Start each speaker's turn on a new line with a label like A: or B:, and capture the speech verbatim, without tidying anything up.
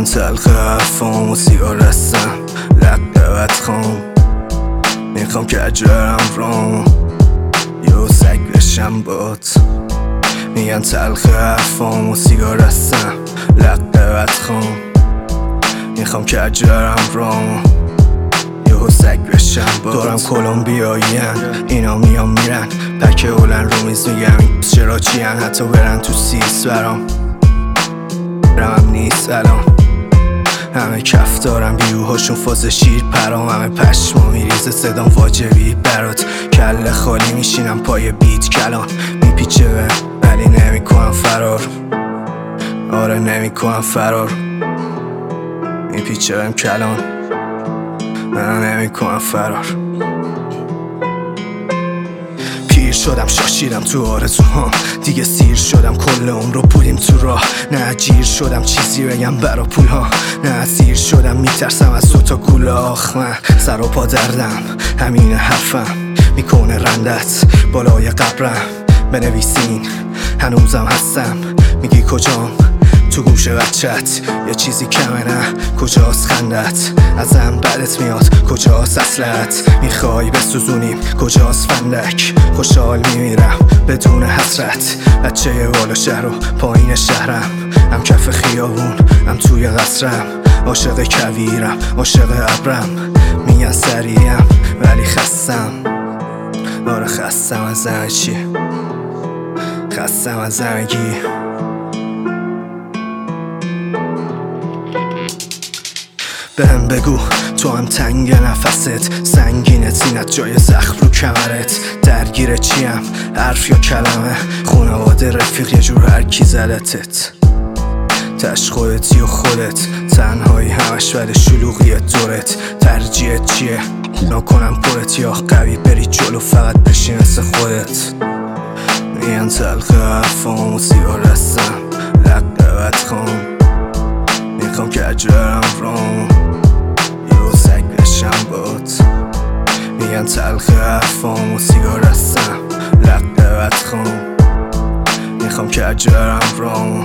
A: تلخ حرفام و سیگار هستم لقه بدخوام میخوام که اجرم رام یه سگ بشم بات میگن تلخ حرفام و سیگار هستم لقه بدخوام میخوام که اجرم رام یه سگ بشم بات دارم کلمبیایین اینا میان میرن پک اولن رو میز میگم چرا چیین حتی برن تو سیس برام رمم نیست الان همه کف دارم بیوهاشون فاز شیر پرام همه پشما میریزه صدام واجبی برات کله خالی میشینم پای بیت کلان میپیچه به ولی نمیکنم فرار آره نمیکنم فرار میپیچه بهم کلان من نمیکنم فرار پیر شدم شاشیدم تو آرزوهام دیگه سیر شدم کل عمر رو پولیم تو راه نه جیر شدم چیزی بگم برا پول ها نه سیر شدم میترسم از دوتا گوله آخ من سر و پا دردم همین حرفم میکنه رندت بالای قبرم بنویسین هنوزم هستم میگی کجام تو گوش بچت یه چیزی کمه نه کجاست خندت ازم بدت میاد کجاست اصلت میخوای بسوزونیم کجاست فندک خوشحال میمیرم بدون حسرت بچه بالا شهر و پایین شهرم هم کف خیابون هم توی قصرم عاشق کویرم عاشق ابرم میگن سریعم ولی خستم آره خستم از همه چی خستم از همگی بهم بگو تو هم تنگ نفست سنگینه تینت جای زخم رو کمرت درگیر چیم حرف یا کلمه خونواده رفیق یه جور هرکی زدتت تش خودتی و خودت تنهایی همش ولی شلوغی دورت ترجیحت چیه نکنم پرت یا قوی بری جلو فقط بشی مثل خودت میگن تلخ حرفام و سیگار هستم لقه بدخوام میخوام که اجرم رام یه سگ بشم بات میگن تلخ حرفام و سیگار هستم لقه بدخوام میخوام که اجرم رام